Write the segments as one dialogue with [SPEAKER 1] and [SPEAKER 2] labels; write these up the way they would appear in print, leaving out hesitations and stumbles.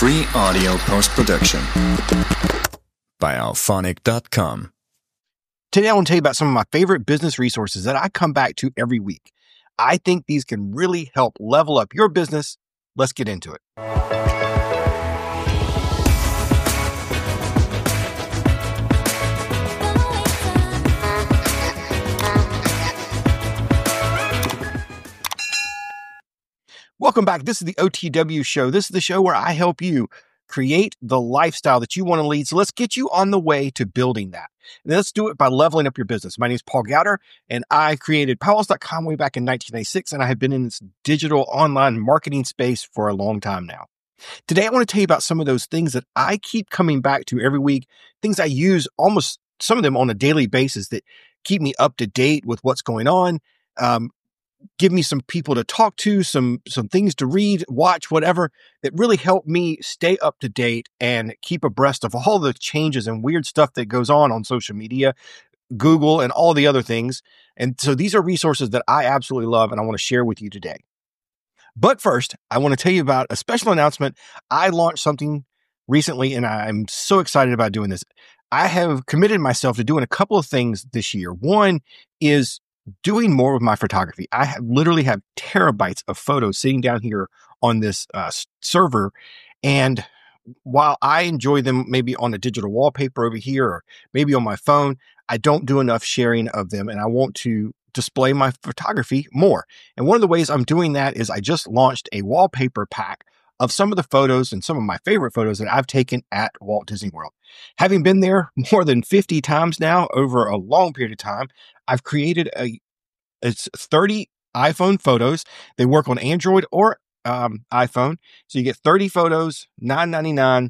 [SPEAKER 1] Free audio post-production by Alphonic.com.
[SPEAKER 2] Today I want to tell you about some of my favorite business resources that I come back to every week. I think these can really help level up your business. Let's get into it. Welcome back. This is the OTW show. This is the show where I help you create the lifestyle that you want to lead. So let's get you on the way to building that. And let's do it by leveling up your business. My name is Paul Gowder, and I created Powells.com way back in 1996, and I have been in this digital online marketing space for a long time now. Today, I want to tell you about some of those things that I keep coming back to every week, things I use almost some of them on a daily basis that keep me up to date with what's going on, give me some people to talk to, some things to read, watch, whatever, that really help me stay up to date and keep abreast of all the changes and weird stuff that goes on social media, Google, and all the other things. And so these are resources that I absolutely love and I want to share with you today. But first, I want to tell you about a special announcement. I launched something recently and I'm so excited about doing this. I have committed myself to doing a couple of things this year. One is doing more with my photography. I literally have terabytes of photos sitting down here on this server. And while I enjoy them maybe on a digital wallpaper over here or maybe on my phone, I don't do enough sharing of them. And I want to display my photography more. And one of the ways I'm doing that is I just launched a wallpaper pack of some of the photos and some of my favorite photos that I've taken at Walt Disney World. Having been there more than 50 times now over a long period of time, I've created it's 30 iPhone photos. They work on Android or iPhone. So you get 30 photos, $9.99.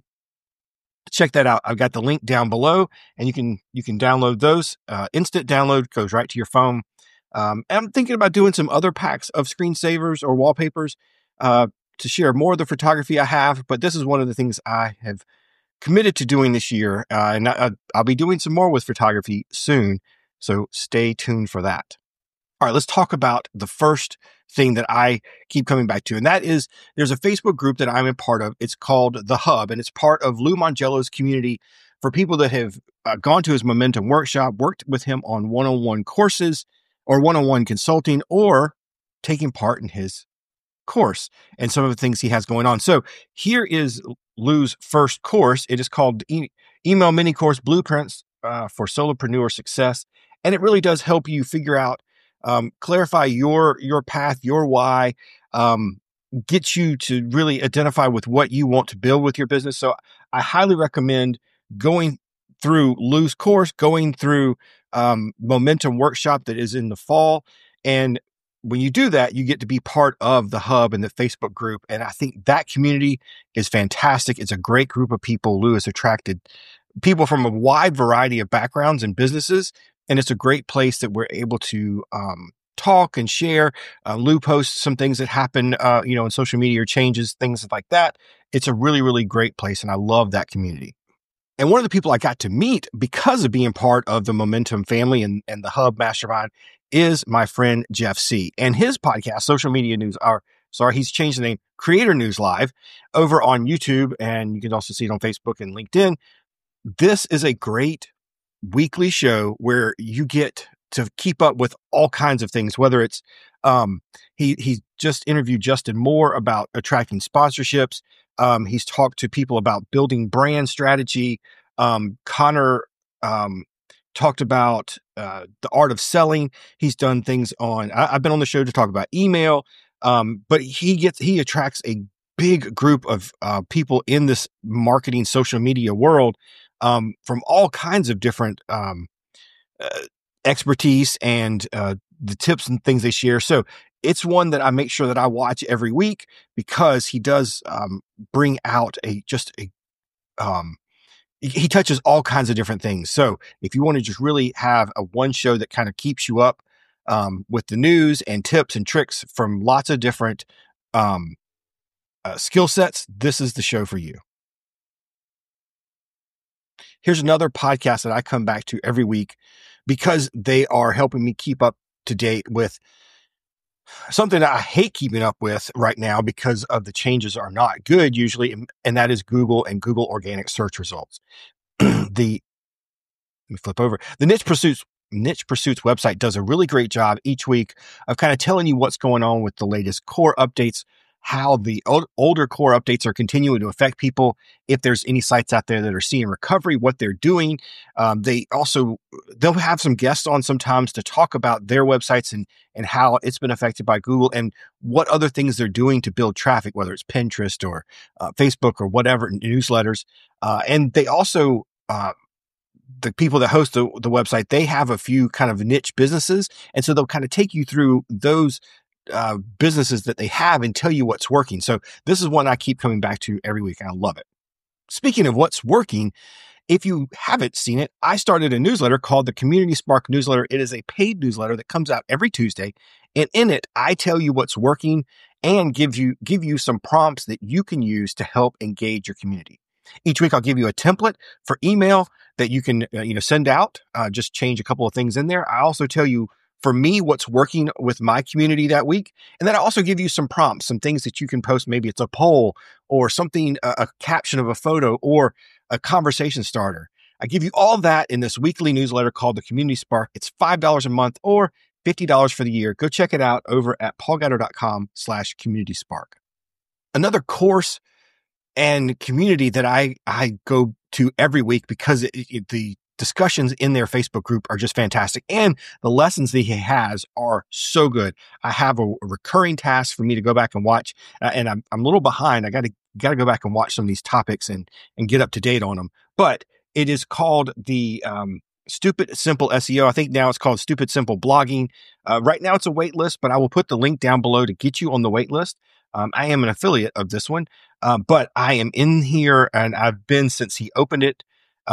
[SPEAKER 2] Check that out. I've got the link down below and you can download those. Instant download goes right to your phone. And I'm thinking about doing some other packs of screensavers or wallpapers to share more of the photography I have. But this is one of the things I have committed to doing this year. And I'll be doing some more with photography soon. So stay tuned for that. All right, let's talk about the first thing that I keep coming back to. And that is there's a Facebook group that I'm a part of. It's called The Hub, and it's part of Lou Mongello's community for people that have gone to his Momentum workshop, worked with him on one-on-one courses or one-on-one consulting, or taking part in his course and some of the things he has going on. So here is Lou's first course. It is called Email Mini Course Blueprints for Solopreneur Success. And it really does help you figure out, clarify your path, your why, get you to really identify with what you want to build with your business. So I highly recommend going through Lou's course, going through Momentum Workshop that is in the fall. And when you do that, you get to be part of the Hub and the Facebook group. And I think that community is fantastic. It's a great group of people. Lou has attracted people from a wide variety of backgrounds and businesses. And it's a great place that we're able to talk and share. Lou posts some things that happen, in social media or changes, things like that. It's a really, really great place. And I love that community. And one of the people I got to meet because of being part of the Momentum family and the Hub Mastermind is my friend Jeff C. And his podcast, Social Media News, he's changed the name, Creator News Live, over on YouTube. And you can also see it on Facebook and LinkedIn. This is a great weekly show where you get to keep up with all kinds of things, whether it's, he just interviewed Justin Moore about attracting sponsorships. He's talked to people about building brand strategy. Connor, talked about, the art of selling. He's done things I've been on the show to talk about email. But he attracts a big group of, people in this marketing social media world, from all kinds of different, expertise and, the tips and things they share. So it's one that I make sure that I watch every week because he does, bring out he touches all kinds of different things. So if you want to just really have a one show that kind of keeps you up, with the news and tips and tricks from lots of different, skill sets, this is the show for you. Here's another podcast that I come back to every week because they are helping me keep up to date with Something that I hate keeping up with right now because of the changes are not good usually, and that is Google and Google organic search results. Let me flip over. The Niche Pursuits website does a really great job each week of kind of telling you what's going on with the latest core updates, how the older core updates are continuing to affect people. If there's any sites out there that are seeing recovery, what they're doing. They'll have some guests on sometimes to talk about their websites and how it's been affected by Google and what other things they're doing to build traffic, whether it's Pinterest or Facebook or whatever, newsletters. And they also, the people that host the website, they have a few kind of niche businesses. And so they'll kind of take you through those businesses that they have and tell you what's working. So this is one I keep coming back to every week. And I love it. Speaking of what's working, if you haven't seen it, I started a newsletter called the Community Spark Newsletter. It is a paid newsletter that comes out every Tuesday. And in it, I tell you what's working and give you some prompts that you can use to help engage your community. Each week, I'll give you a template for email that you can send out. Just change a couple of things in there. I also tell you, for me, what's working with my community that week. And then I also give you some prompts, some things that you can post. Maybe it's a poll or something, a caption of a photo or a conversation starter. I give you all that in this weekly newsletter called the Community Spark. It's $5 a month or $50 for the year. Go check it out over at paulguider.com/community spark. Another course and community that I go to every week because the discussions in their Facebook group are just fantastic. And the lessons that he has are so good. I have a recurring task for me to go back and watch, and I'm a little behind. I got to go back and watch some of these topics and get up to date on them. But it is called the Stupid Simple SEO. I think now it's called Stupid Simple Blogging. Right now it's a wait list, but I will put the link down below to get you on the wait list. I am an affiliate of this one, but I am in here and I've been since he opened it.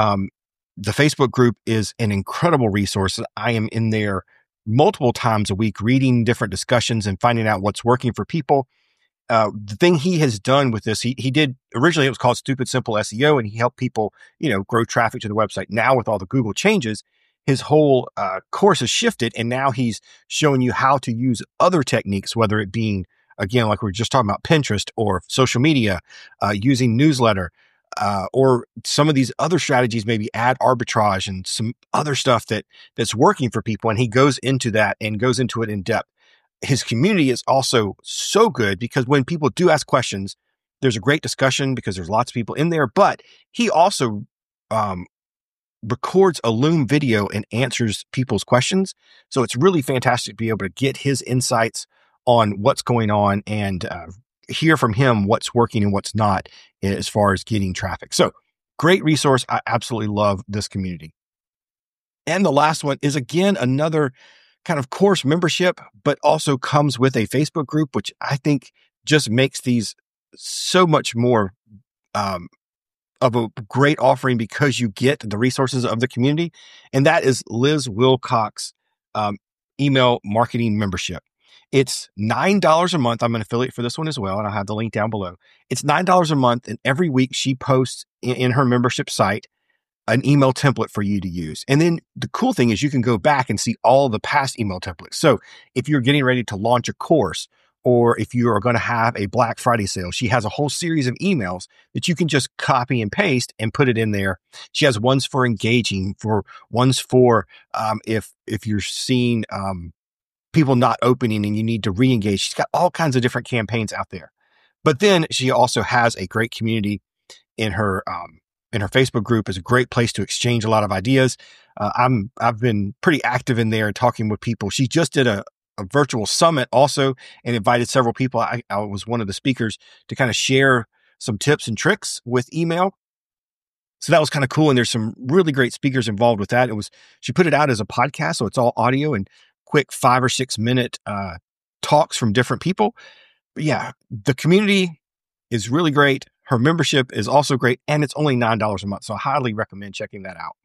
[SPEAKER 2] The Facebook group is an incredible resource. I am in there multiple times a week, reading different discussions and finding out what's working for people. The thing he has done with this, he did originally, it was called Stupid Simple SEO, and he helped people, grow traffic to the website. Now with all the Google changes, his whole course has shifted, and now he's showing you how to use other techniques, whether it being, again, like we were just talking about Pinterest or social media, using newsletter, or some of these other strategies, maybe ad arbitrage and some other stuff that's working for people. And he goes into that and goes into it in depth. His community is also so good because when people do ask questions, there's a great discussion because there's lots of people in there, but he also, records a Loom video and answers people's questions. So it's really fantastic to be able to get his insights on what's going on and, hear from him what's working and what's not as far as getting traffic. So great resource. I absolutely love this community. And the last one is, again, another kind of course membership, but also comes with a Facebook group, which I think just makes these so much more of a great offering because you get the resources of the community. And that is Liz Wilcox email marketing membership. It's $9 a month. I'm an affiliate for this one as well, and I'll have the link down below. It's $9 a month, and every week she posts in her membership site an email template for you to use. And then the cool thing is you can go back and see all the past email templates. So if you're getting ready to launch a course, or if you are going to have a Black Friday sale, she has a whole series of emails that you can just copy and paste and put it in there. She has ones for engaging, ones for if you're seeing people not opening and you need to re-engage. She's got all kinds of different campaigns out there. But then she also has a great community in her Facebook group. Is a great place to exchange a lot of ideas. I've been pretty active in there talking with people. She just did a virtual summit also and invited several people. I was one of the speakers to kind of share some tips and tricks with email. So that was kind of cool. And there's some really great speakers involved with that. She put it out as a podcast, so it's all audio and quick 5 or 6 minute talks from different people. But yeah, the community is really great. Her membership is also great, and it's only $9 a month. So I highly recommend checking that out.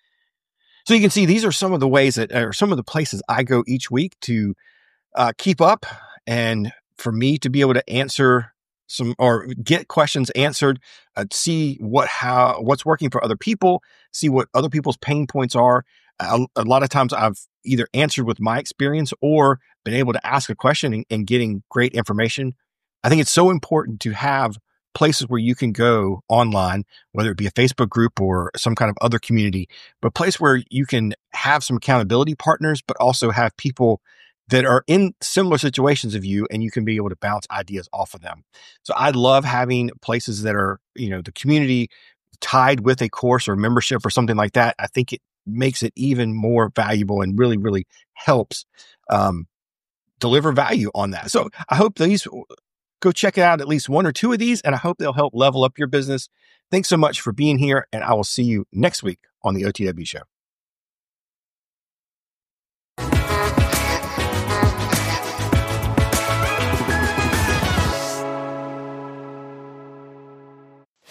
[SPEAKER 2] So you can see these are some of the ways that are some of the places I go each week to keep up and for me to be able to answer some or get questions answered, see what's working for other people, see what other people's pain points are. a lot of times I've either answered with my experience or been able to ask a question and getting great information. I think it's so important to have places where you can go online, whether it be a Facebook group or some kind of other community, but a place where you can have some accountability partners, but also have people that are in similar situations of you, and you can be able to bounce ideas off of them. So I love having places that are, the community tied with a course or membership or something like that. I think it makes it even more valuable and really, really helps deliver value on that. So I hope go check out at least one or two of these, and I hope they'll help level up your business. Thanks so much for being here, and I will see you next week on the OTW Show.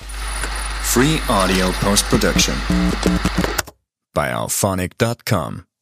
[SPEAKER 1] Free audio post-production by Alphonic.com.